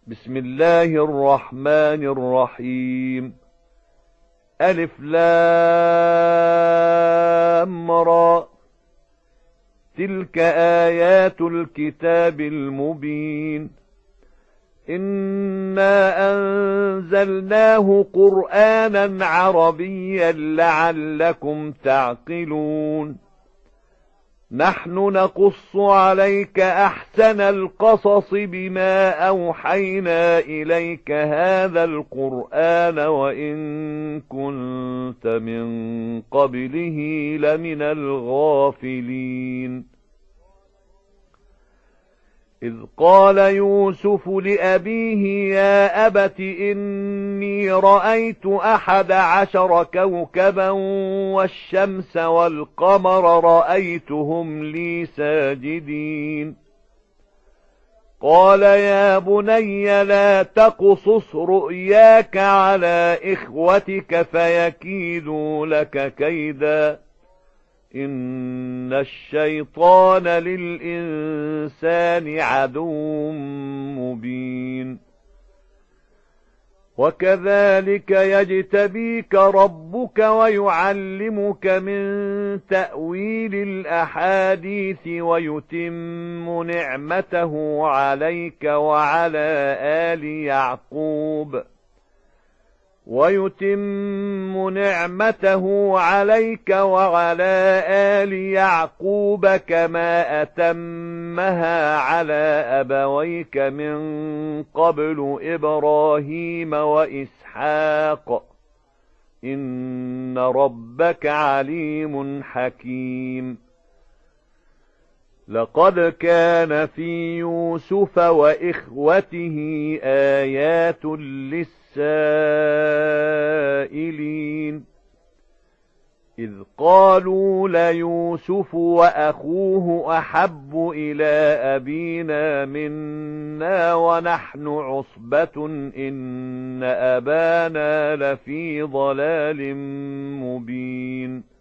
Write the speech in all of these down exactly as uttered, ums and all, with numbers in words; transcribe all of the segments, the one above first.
بسم الله الرحمن الرحيم. ألف لام را. تلك آيات الكتاب المبين. إنا أنزلناه قرآنا عربيا لعلكم تعقلون. نحن نقص عليك أحسن القصص بما أوحينا إليك هذا القرآن وإن كنت من قبله لمن الغافلين. إذ قال يوسف لأبيه يا أبت إني رأيت أحد عشر كوكبا والشمس والقمر رأيتهم لي ساجدين. قال يا بني لا تقصص رؤياك على إخوتك فيكيدوا لك كيدا إن الشيطان للإنسان عدو مبين. وكذلك يجتبيك ربك ويعلمك من تأويل الأحاديث ويتم نعمته عليك وعلى آل يعقوب ويتم نعمته عليك وعلى آل يعقوب كما أتمها على أبويك من قبل إبراهيم وإسحاق إن ربك عليم حكيم. لقد كان في يوسف وإخوته آيات للسائلين إذ قالوا ليوسف وأخوه أحب إلى أبينا منا ونحن عصبة إن أبانا لفي ضلال مبين.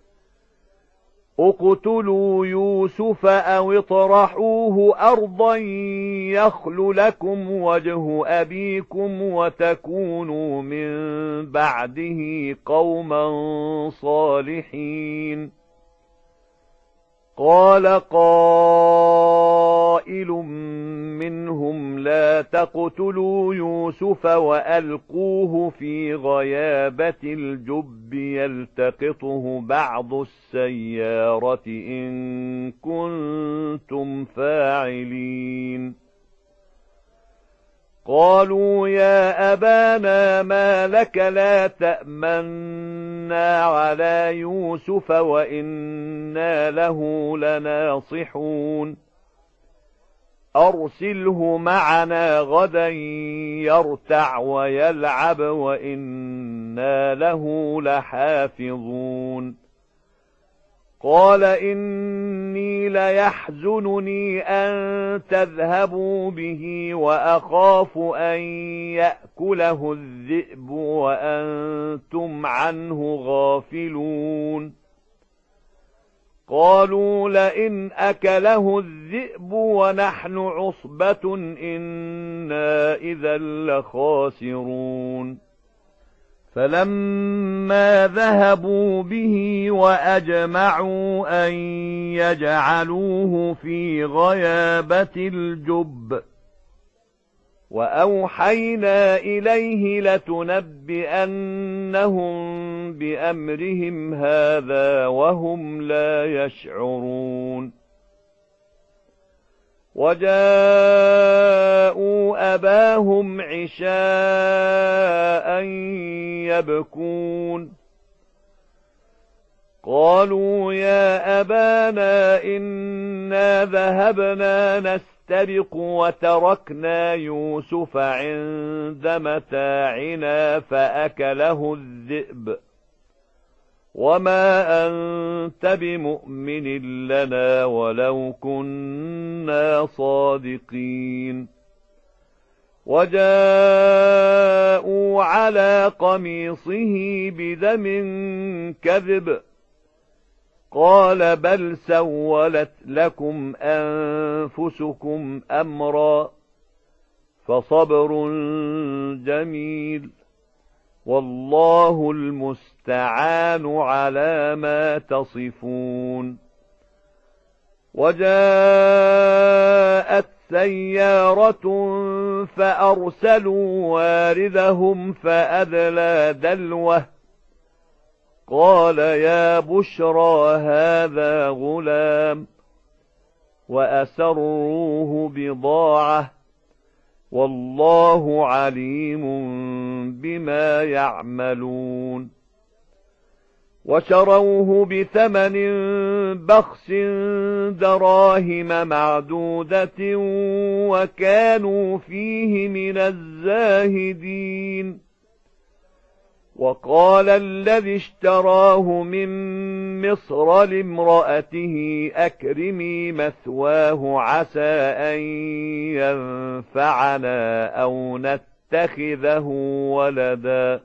اقتلوا يوسف أو اطرحوه أرضا يخل لكم وجه أبيكم وتكونوا من بعده قوما صالحين. قال قائل منهم لا تقتلوا يوسف وألقوه في غيابة الجب يلتقطه بعض السيارة إن كنتم فاعلين. قالوا يا أبانا ما لك لا تأمنا على يوسف وإنا له لناصحون. أرسله معنا غدا يرتع ويلعب وإنا له لحافظون. قال إني ليحزنني أن تذهبوا به وأخاف أن يأكله الذئب وأنتم عنه غافلون. قالوا لئن أكله الذئب ونحن عصبة إنا إذا لخاسرون. فلما ذهبوا به وأجمعوا أن يجعلوه في غيابة الجب وأوحينا إليه لتنبئنهم بأمرهم هذا وهم لا يشعرون. وجاءوا أباهم عشاء يبكون. قالوا يا أبانا إنا ذهبنا نستبق وتركنا يوسف عند متاعنا فأكله الذئب وما أنت بمؤمن لنا ولو كنا صادقين. وجاءوا على قميصه بدم كذب قال بل سولت لكم أنفسكم أمرا فصبر جميل، والله المستعان على ما تصفون. وجاءت سيارة فأرسلوا واردهم فأدلى دلوه قال يا بشرى هذا غلام، وأسروه بضاعة، والله عليم بما يعملون. وشروه بثمن بخس دراهم معدودة وكانوا فيه من الزاهدين. وقال الذي اشتراه من مصر لامرأته أكرمي مثواه عسى أن ينفعنا أو نتخذه ولدا.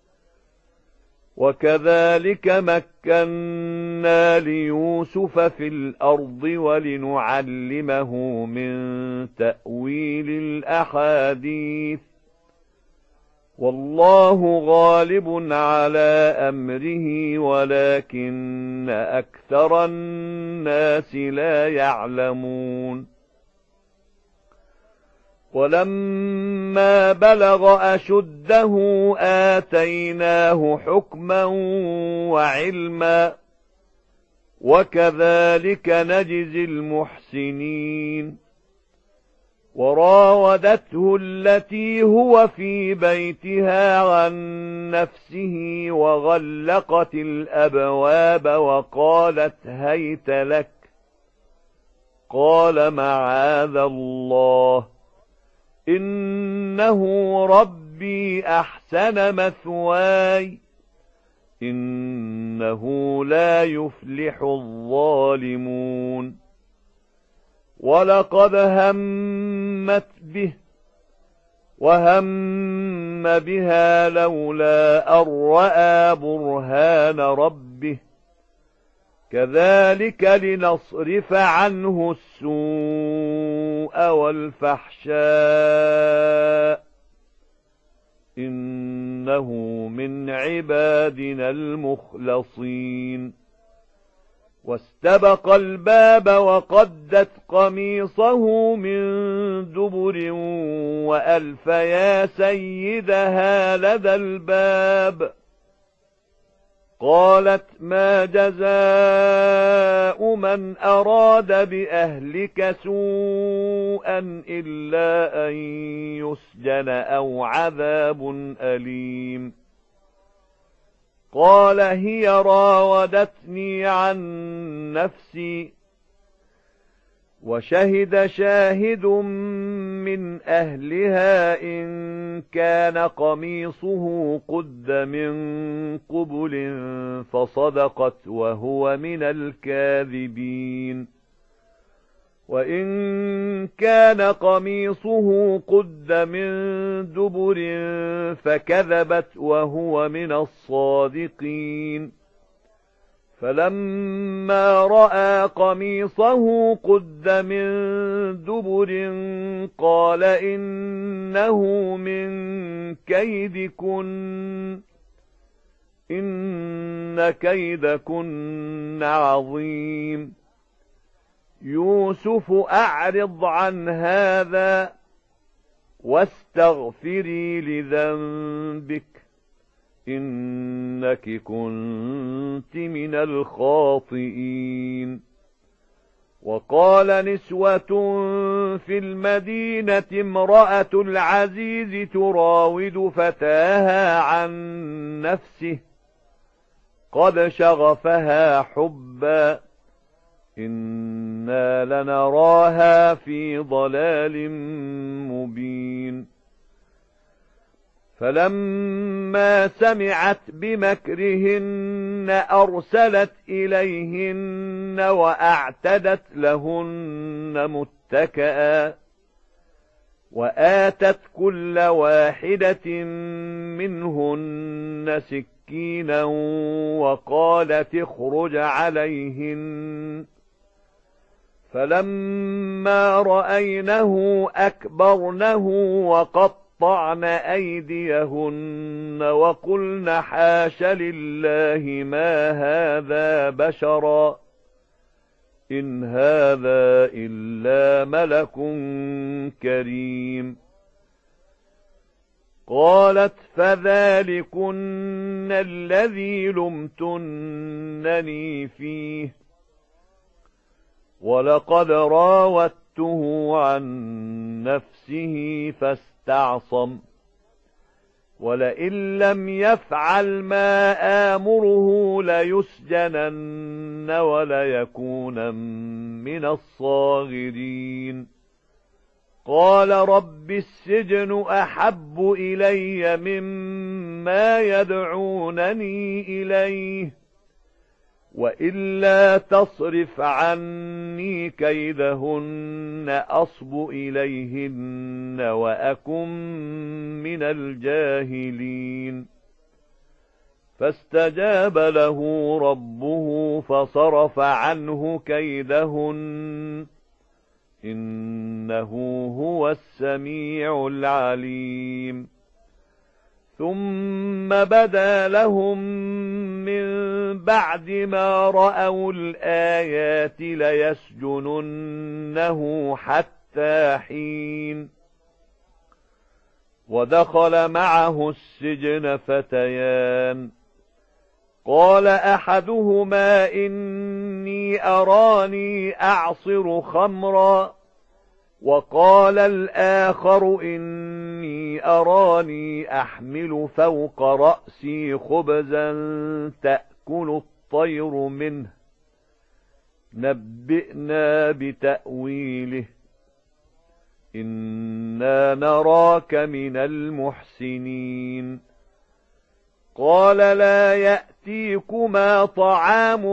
وكذلك مكنا ليوسف في الأرض ولنعلمه من تأويل الأحاديث، والله غالب على أمره ولكن أكثر الناس لا يعلمون. ولما بلغ أشده آتيناه حكما وعلما، وكذلك نجزي المحسنين. وراودته التي هو في بيتها عن نفسه وغلقت الأبواب وقالت هيت لك، قال معاذ الله إنه ربي أحسن مثواي إنه لا يفلح الظالمون. ولقد همت به وهم بها لولا أن رأى برهان ربه، كذلك لنصرف عنه السوء والفحشاء إنه من عبادنا المخلصين. واستبق الباب وقدت قميصه من دبر وألف يا سيدها لدى الباب، قالت ما جزاء من أراد بأهلك سوءا إلا أن يسجن أو عذاب أليم. قال هي راودتني عن نفسي، وشهد شاهد من أهلها إن كان قميصه قد من قبل فصدقت وهو من الكاذبين. وإن كان قميصه قد من دبر فكذبت وهو من الصادقين. فلما رأى قميصه قد من دبر قال إنه من كيدكن إن كيدكن عظيم. يوسف أعرض عن هذا واستغفري لذنبك إنك كنت من الخاطئين. وقال نسوة في المدينة امرأة العزيز تراود فتاها عن نفسه قد شغفها حبا إنا لنراها في ضلال مبين. فلما سمعت بمكرهن أرسلت إليهن وأعتدت لهن متكئا، وآتت كل واحدة منهن سكينا وقالت اخرج عليهن، فلما رأينه أكبرنه وقطعن أيديهن وقلن حاش لله ما هذا بشرا إن هذا إلا ملك كريم. قالت فذلكن الذي لمتنني فيه ولقد راودته عن نفسه فاستعصم ولئن لم يفعل ما آمره ليسجنن وليكونن من الصاغرين. قال رب السجن أحب إلي مما يدعونني إليه وإلا تصرف عني كيدهن أصب إليهن وأكن من الجاهلين. فاستجاب له ربه فصرف عنه كيدهن إنه هو السميع العليم. ثم بدا لهم من بعد ما رأوا الآيات ليسجننه حتى حين. ودخل معه السجن فتيان قال أحدهما إني أراني أعصر خمرا وقال الآخر إني أراني أحمل فوق رأسي خبزا تأكل الطير منه نبئنا بتأويله إنا نراك من المحسنين. قال لا يأتيكما طعام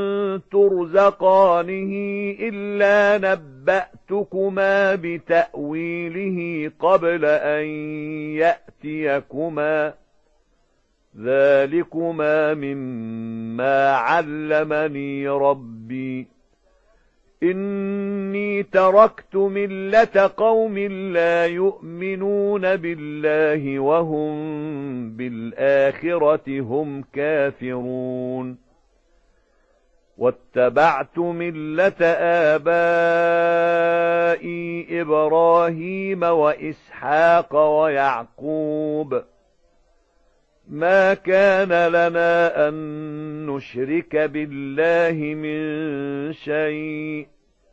ترزقانه إلا نبأتكما بتأويله قبل أن يأتيكما ذلكما مما علمني ربي إني تركت ملة قوم لا يؤمنون بالله وهم بالآخرة هم كافرون واتبعت ملة آبائي إبراهيم وإسحاق ويعقوب ما كان لنا أن نشرك بالله من شيء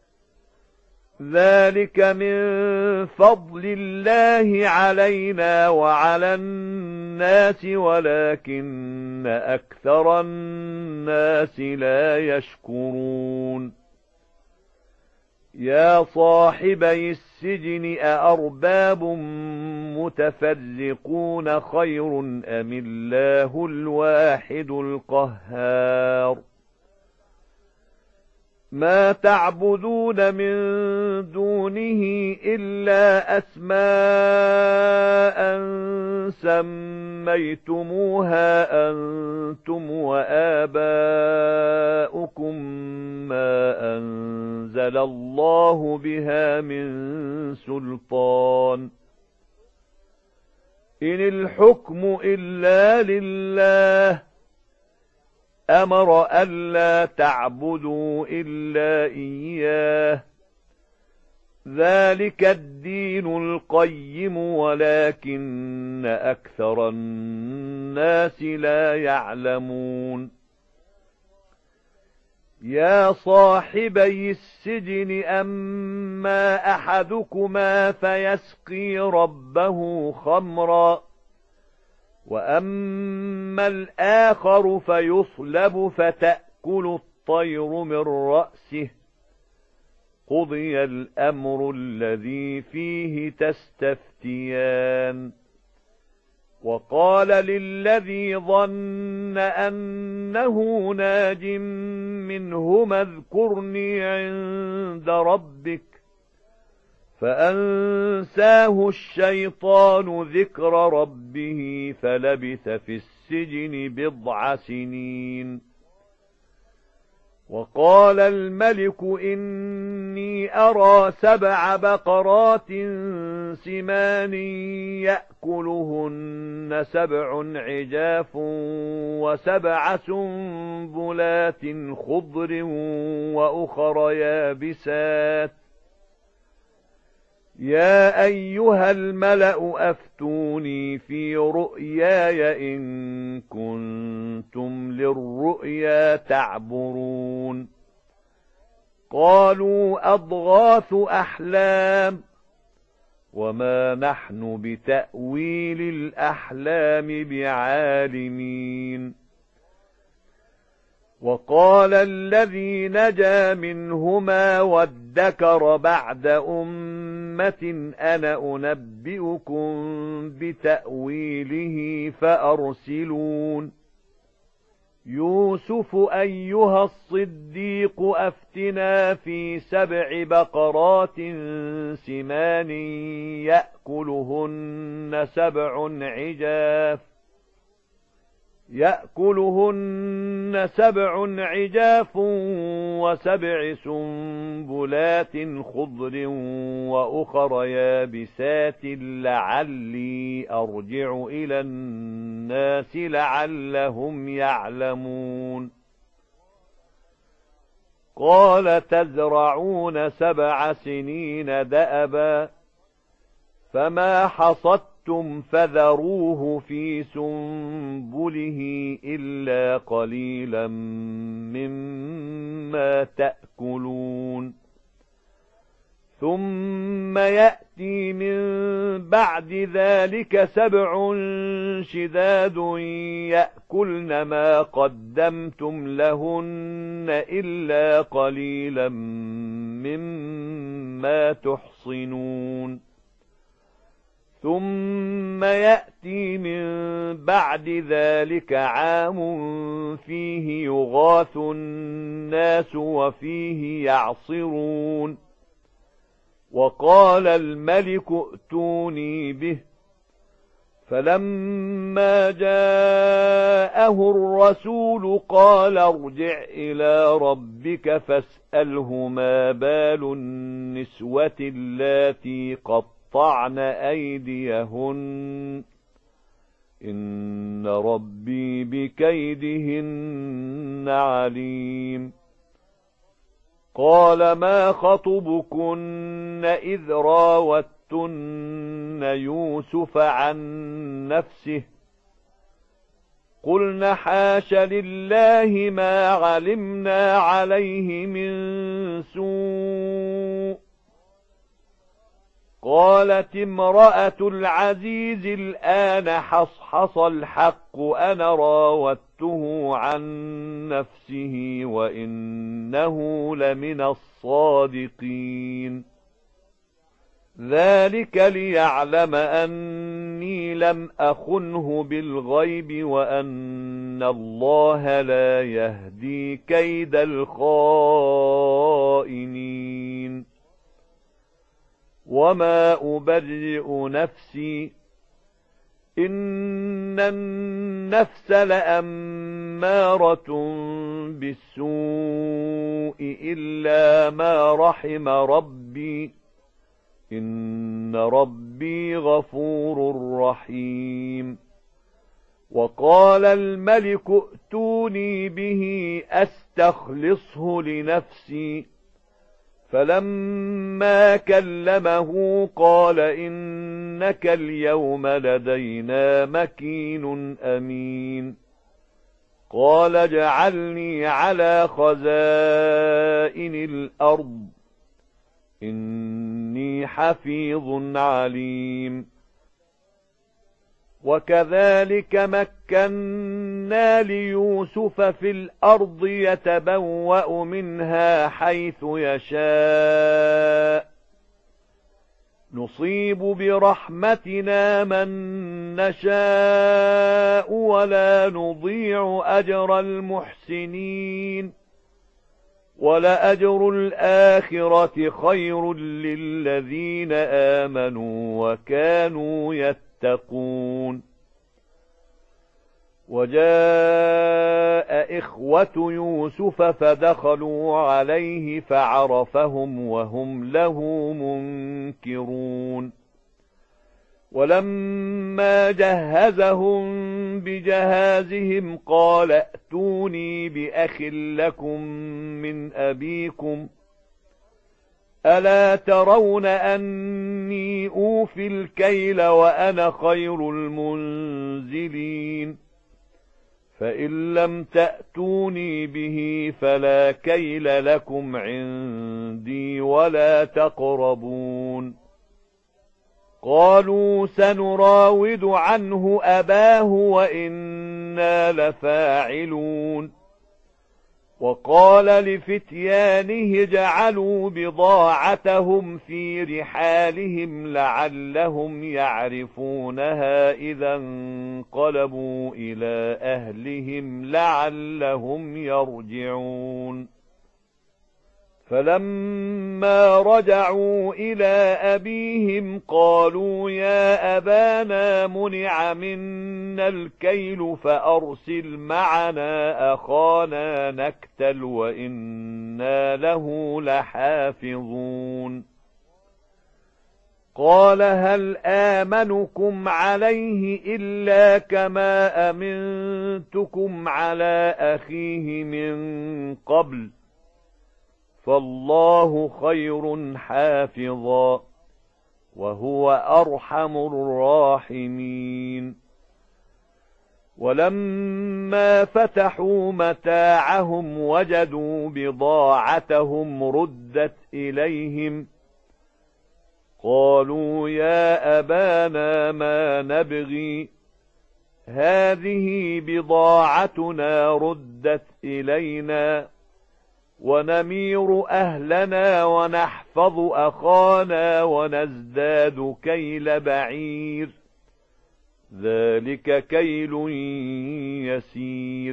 ذلك من فضل الله علينا وعلى الناس ولكن أكثر الناس لا يشكرون. يا صاحبي السجن أأرباب متفرقون خير أم الله الواحد القهار. ما تعبدون من دونه إلا أسماء سميتموها أنتم وآباؤكم ما أنزل الله بها من سلطان إن الحكم إلا لله أمر ألا تعبدوا إلا إياه ذلك الدين القيم ولكن أكثر الناس لا يعلمون. يا صاحبي السجن أما أحدكما فيسقي ربه خمرا وأما الآخر فيصلب فتأكل الطير من رأسه قضي الأمر الذي فيه تستفتيان. وقال للذي ظن أنه ناج منهما اذكرني عند ربك فأنساه الشيطان ذكر ربه فلبث في السجن بضع سنين. وقال الملك إني أرى سبع بقرات سمان يأكلهن سبع عجاف وسبع سنبلات خضر وأخر يابسات يا أيها الملأ أفتوني في رؤياي إن كنتم للرؤيا تعبرون قالوا أضغاث أحلام وما نحن بتأويل الأحلام بعالمين وقال الذي نجا منهما وادكر بعد أمة أنا أنبئكم بتأويله فأرسلون يوسف أيها الصديق أفتنا في سبع بقرات سمان يأكلهن سبع عجاف يأكلهن سبع عجاف وسبع سنبلات خضر وأخر يابسات لعلي أرجع إلى الناس لعلهم يعلمون قال تزرعون سبع سنين دأبا فما حصدتم فذروه في سنبله إلا قليلا مما تأكلون ثم يأتي من بعد ذلك سبع شداد يأكلن ما قدمتم لهن إلا قليلا مما تحصنون ثم يأتي من بعد ذلك عام فيه يغاث الناس وفيه يعصرون وقال الملك ائتوني به فلما جاءه الرسول قال ارجع إلى ربك فاسأله ما بال النسوة اللاتي قطعن أيديهن إن ربي بكيدهن عليم قال ما خطبكن إذ راوتن يوسف عن نفسه قلن حاش لله ما علمنا عليه من سوء قالت امرأة العزيز الآن حصحص الحق أنا راودته عن نفسه وإنه لمن الصادقين ذلك ليعلم أني لم أخنه بالغيب وأن الله لا يهدي كيد الخائنين وما أبرئ نفسي إن النفس لأمارة بالسوء إلا ما رحم ربي إن ربي غفور رحيم وقال الملك ائتوني به أستخلصه لنفسي فلما كلمه قال إنك اليوم لدينا مكين أمين قال اجعلني على خزائن الأرض إني حفيظ عليم وكذلك مكنا ليوسف في الأرض يتبوأ منها حيث يشاء نصيب برحمتنا من نشاء ولا نضيع أجر المحسنين ولأجر الآخرة خير للذين آمنوا وكانوا يتقون وجاء إخوة يوسف فدخلوا عليه فعرفهم وهم له منكرون ولما جهزهم بجهازهم قال ائتوني بأخ لكم من أبيكم ألا ترون أني أوفي الكيل وأنا خير المنزلين فإن لم تأتوني به فلا كيل لكم عندي ولا تقربون قالوا سنراود عنه أباه وإنا لفاعلون وقال لفتيانه جعلوا بضاعتهم في رحالهم لعلهم يعرفونها إذا انقلبوا إلى أهلهم لعلهم يرجعون فلما رجعوا إلى أبيهم قالوا يا أبانا منع منا الكيل فأرسل معنا أخانا نكتل وإنا له لحافظون قال هل آمنكم عليه إلا كما أمنتكم على أخيه من قبل فالله خير حافظا وهو أرحم الراحمين ولما فتحوا متاعهم وجدوا بضاعتهم ردت إليهم قالوا يا أبانا ما نبغي هذه بضاعتنا ردت إلينا ونمير أهلنا ونحفظ أخانا ونزداد كيل بعير ذلك كيل يسير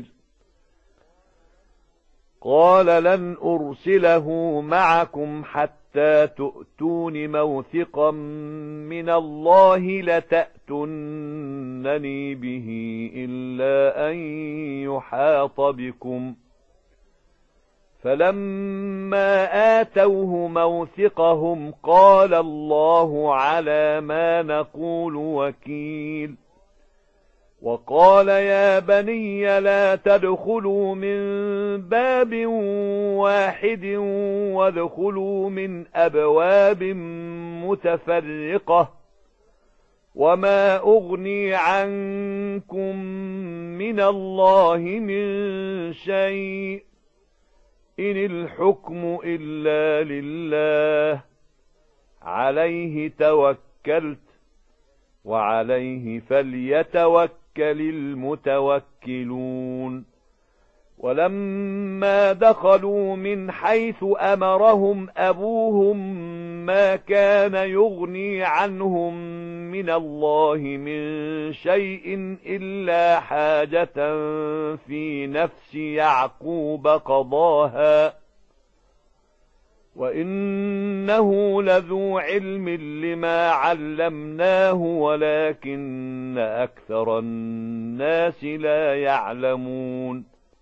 قال لن أرسله معكم حتى تؤتون موثقا من الله لتأتونني به إلا أن يحاط بكم فلما آتوه موثقهم قال الله على ما نقول وكيل وقال يا بني لا تدخلوا من باب واحد وادخلوا من أبواب متفرقة وما أغني عنكم من الله من شيء إن الحكم إلا لله عليه توكلت وعليه فليتوكل المتوكلون ولما دخلوا من حيث أمرهم أبوهم ما كان يغني عنهم من الله من شيء إلا حاجة في نفس يعقوب قضاها وإنه لذو علم لما علمناه ولكن أكثر الناس لا يعلمون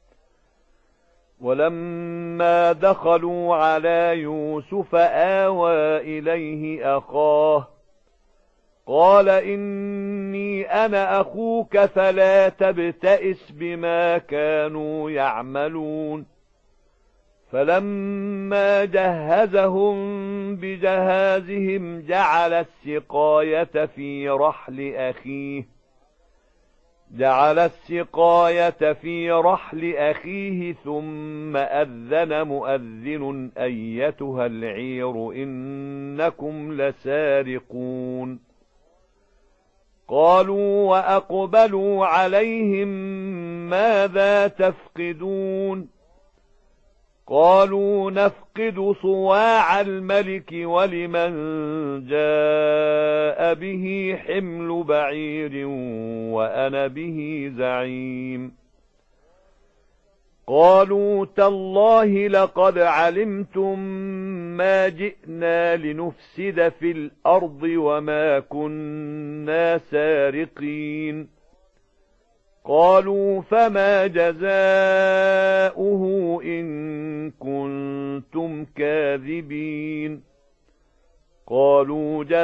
ولما دخلوا على يوسف آوى إليه أخاه قال إني أنا أخوك فلا تبتئس بما كانوا يعملون فلما جهزهم بجهازهم جعل السقاية في رحل أخيه جعل السقاية في رحل أخيه ثم أذن مؤذن أيتها العير إنكم لسارقون قالوا وأقبلوا عليهم ماذا تفقدون قالوا نفقد صواع الملك ولمن جاء به حمل بعير وأنا به زعيم قالوا تالله لقد علمتم ما جئنا لنفسد في الأرض وما كنا سارقين قالوا فما جزاؤه إن كنتم كاذبين قالوا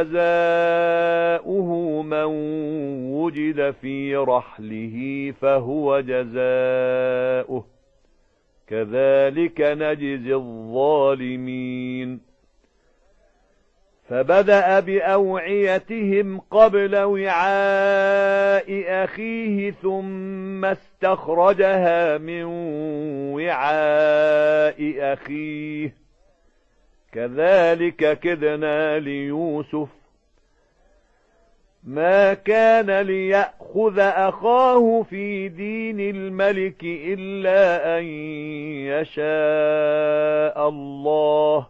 جزاؤه من وجد في رحله فهو جزاؤه كذلك نجزي الظالمين فبدأ بأوعيتهم قبل وعاء أخيه ثم استخرجها من وعاء أخيه كذلك كدنا ليوسف ما كان ليأخذ أخاه في دين الملك إلا أن يشاء الله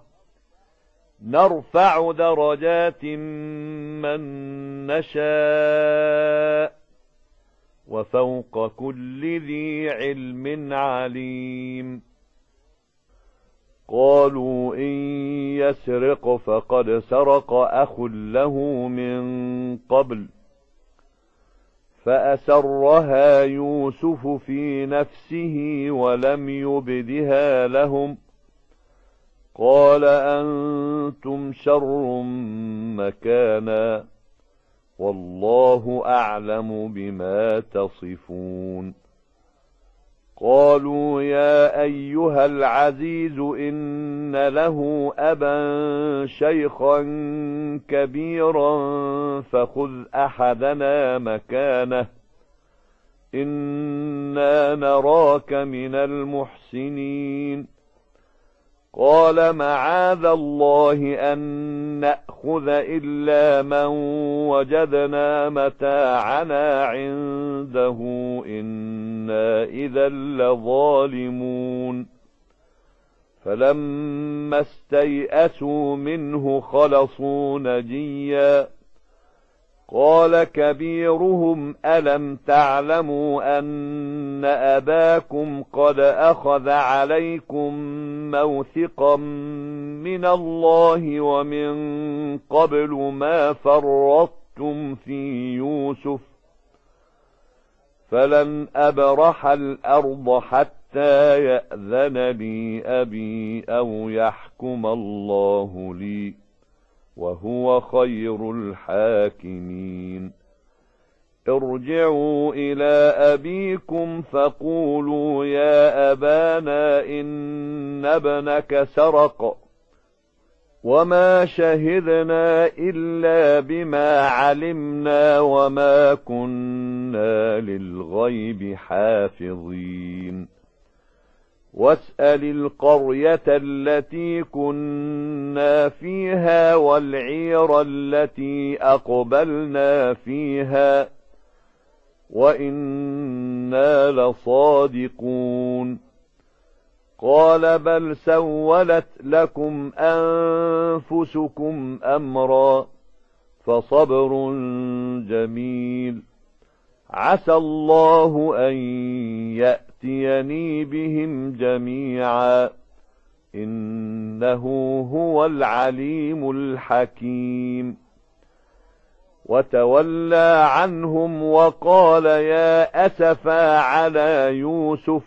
نرفع درجات من نشاء وفوق كل ذي علم عليم قالوا إن يسرق فقد سرق أخ له من قبل فأسرها يوسف في نفسه ولم يبدها لهم قال أنتم شر مكانا والله أعلم بما تصفون قالوا يا أيها العزيز إن له أبا شيخا كبيرا فخذ أحدنا مكانه إنا نراك من المحسنين قال معاذ الله أن نأخذ إلا من وجدنا متاعنا عنده إنا إذا لظالمون فلما استيئسوا منه خلصوا نجيا قال كبيرهم ألم تعلموا أن أباكم قد أخذ عليكم موثقا من الله ومن قبل ما فرطتم في يوسف فلن أبرح الأرض حتى يأذن لي أبي أو يحكم الله لي وهو خير الحاكمين ارجعوا إلى أبيكم فقولوا يا أبانا إن ابنك سرق وما شهدنا إلا بما علمنا وما كنا للغيب حافظين واسأل القرية التي كنا فيها والعير التي أقبلنا فيها وإنا لصادقون قال بل سولت لكم أنفسكم أمرا فصبر جميل عسى الله أن يأتيني بهم جميعا إنه هو العليم الحكيم وتولى عنهم وقال يا أسفا على يوسف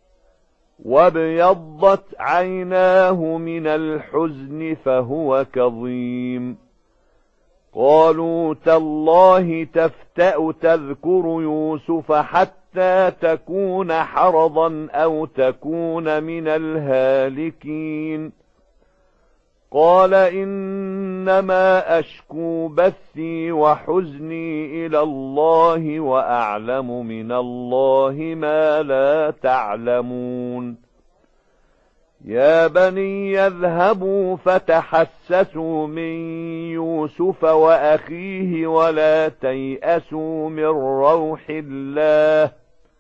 وابيضت عيناه من الحزن فهو كظيم قالوا تالله تفتأ تذكر يوسف حتى تكون حرضا أو تكون من الهالكين قال إنما أشكو بثي وحزني إلى الله وأعلم من الله ما لا تعلمون يا بني يذهبوا فتحسسوا من يوسف وأخيه ولا تيأسوا من روح الله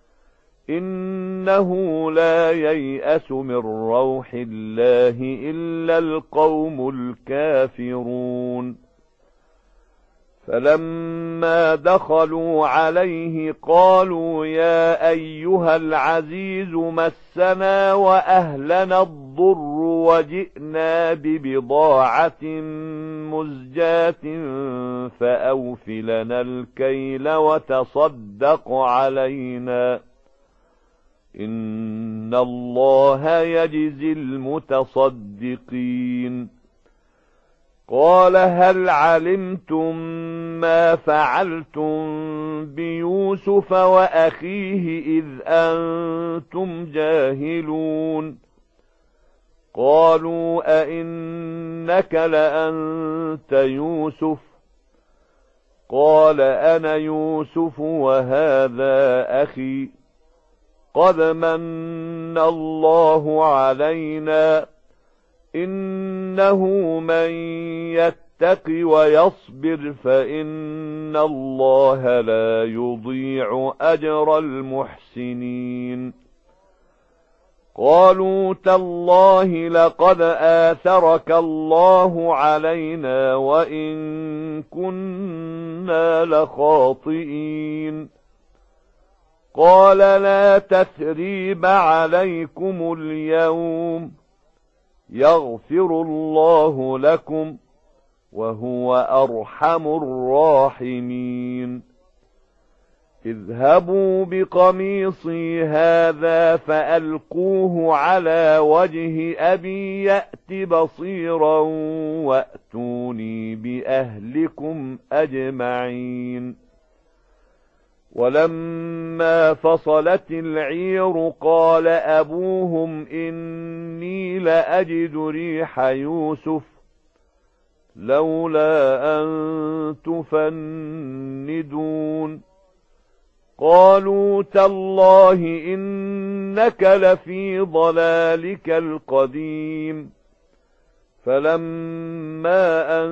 إنه لا ييأس من روح الله إلا القوم الكافرون فلما دخلوا عليه قالوا يا أيها العزيز مسنا وأهلنا الضر وجئنا ببضاعة مزجاة فأوف لنا الكيل وتصدق علينا إن الله يجزي المتصدقين قال هل علمتم ما فعلتم بيوسف وأخيه إذ أنتم جاهلون قالوا أئنك لأنت يوسف قال أنا يوسف وهذا أخي قد من الله علينا إنه من يتق ويصبر فإن الله لا يضيع أجر المحسنين قالوا تالله لقد آثرك الله علينا وإن كنا لخاطئين قال لا تثريب عليكم اليوم يغفر الله لكم وهو أرحم الراحمين اذهبوا بقميصي هذا فألقوه على وجه أبي يأت بصيرا وأتوني بأهلكم أجمعين ولما فصلت العير قال أبوهم إني لأجد ريح يوسف لولا أن تفندون قالوا تالله إنك لفي ضلالك القديم فلما أن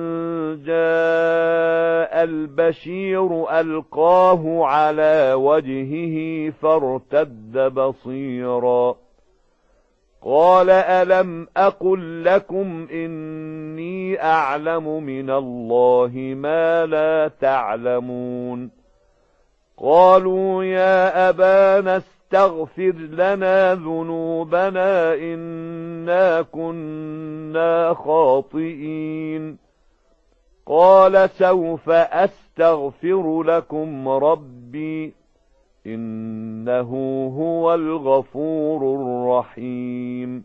جاء البشير ألقاه على وجهه فارتد بصيرا قال ألم أقل لكم إني أعلم من الله ما لا تعلمون قالوا يا أبانا استغفر لنا ذنوبنا إنا كنا خاطئين قال سوف أستغفر لكم ربي إنه هو الغفور الرحيم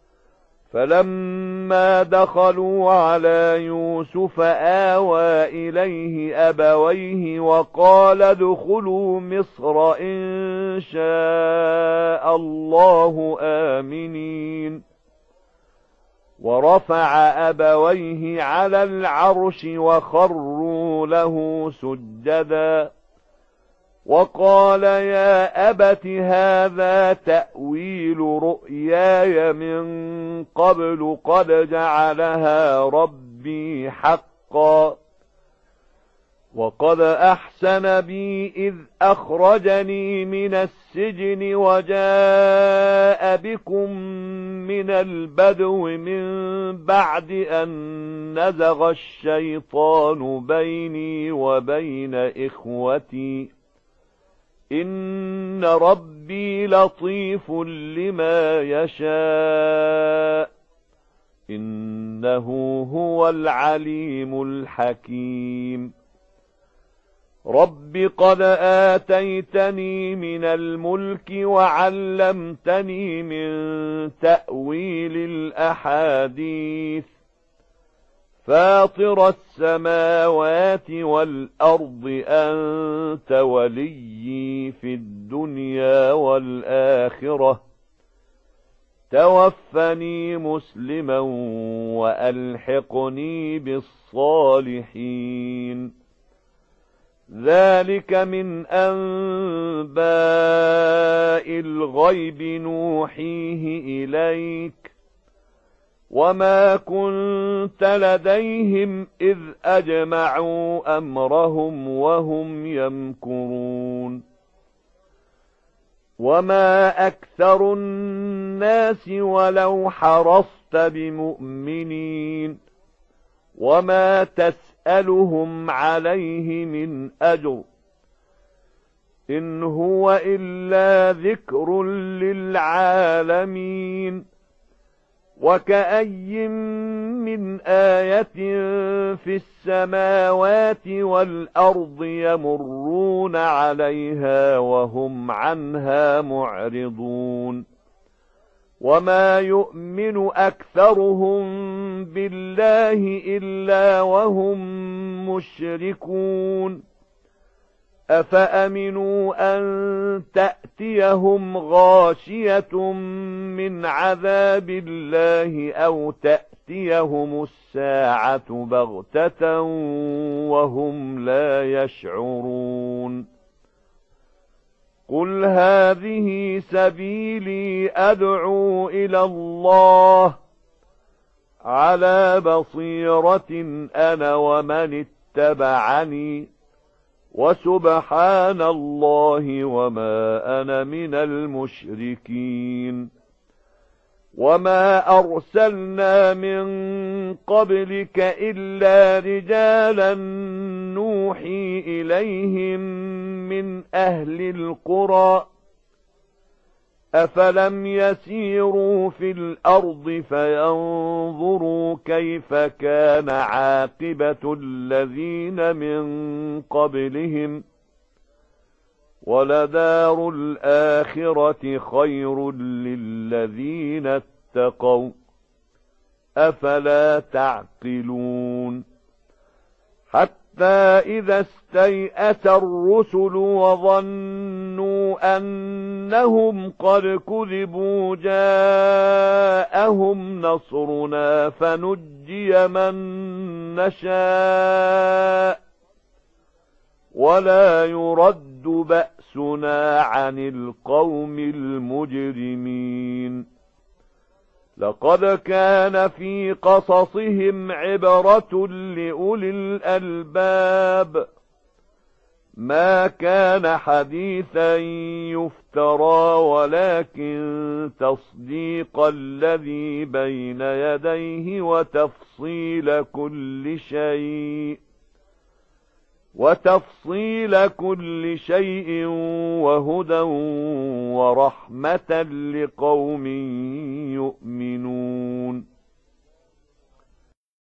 فلما دخلوا على يوسف آوى إليه أبويه وقال ادخلوا مصر إن شاء الله آمنين ورفع أبويه على العرش وخروا له سجدا وقال يا أبت هذا تأويل رؤياي من قبل قد جعلها ربي حقا وقد أحسن بي إذ أخرجني من السجن وجاء بكم من البدو من بعد أن نزغ الشيطان بيني وبين إخوتي إن ربي لطيف لما يشاء إنه هو العليم الحكيم رب قد آتيتني من الملك وعلمتني من تأويل الأحاديث فاطر السماوات والأرض أنت وليي في الدنيا والآخرة توفني مسلما وألحقني بالصالحين ذلك من أنباء الغيب نوحيه إليك وما كنت لديهم إذ أجمعوا أمرهم وهم يمكرون وما أكثر الناس ولو حرصت بمؤمنين وما تسألهم عليه من أجر إن هو إلا ذكر للعالمين وكأي من آية في السماوات والأرض يمرون عليها وهم عنها معرضون وما يؤمن أكثرهم بالله إلا وهم مشركون أفأمنوا أن تأتيهم غاشية من عذاب الله أو تأتيهم الساعة بغتة وهم لا يشعرون قل هذه سبيلي أدعو إلى الله على بصيرة أنا ومن اتبعني وسبحان الله وما أنا من المشركين وما أرسلنا من قبلك إلا رجالا نوحي إليهم من أهل القرى أفلم يسيروا في الأرض فينظروا كيف كان عاقبة الذين من قبلهم ولدار الآخرة خير للذين اتقوا أفلا تعقلون حتى إذا استيأس الرسل وظنوا أنهم قد كذبوا جاءهم نصرنا فنجي من نشاء ولا يرد بأسنا عن القوم المجرمين لقد كان في قصصهم عبرة لأولي الألباب ما كان حديثا يفترى ولكن تصديق الذي بين يديه وتفصيل كل شيء وتفصيل كل شيء وهدى ورحمة لقوم يؤمنون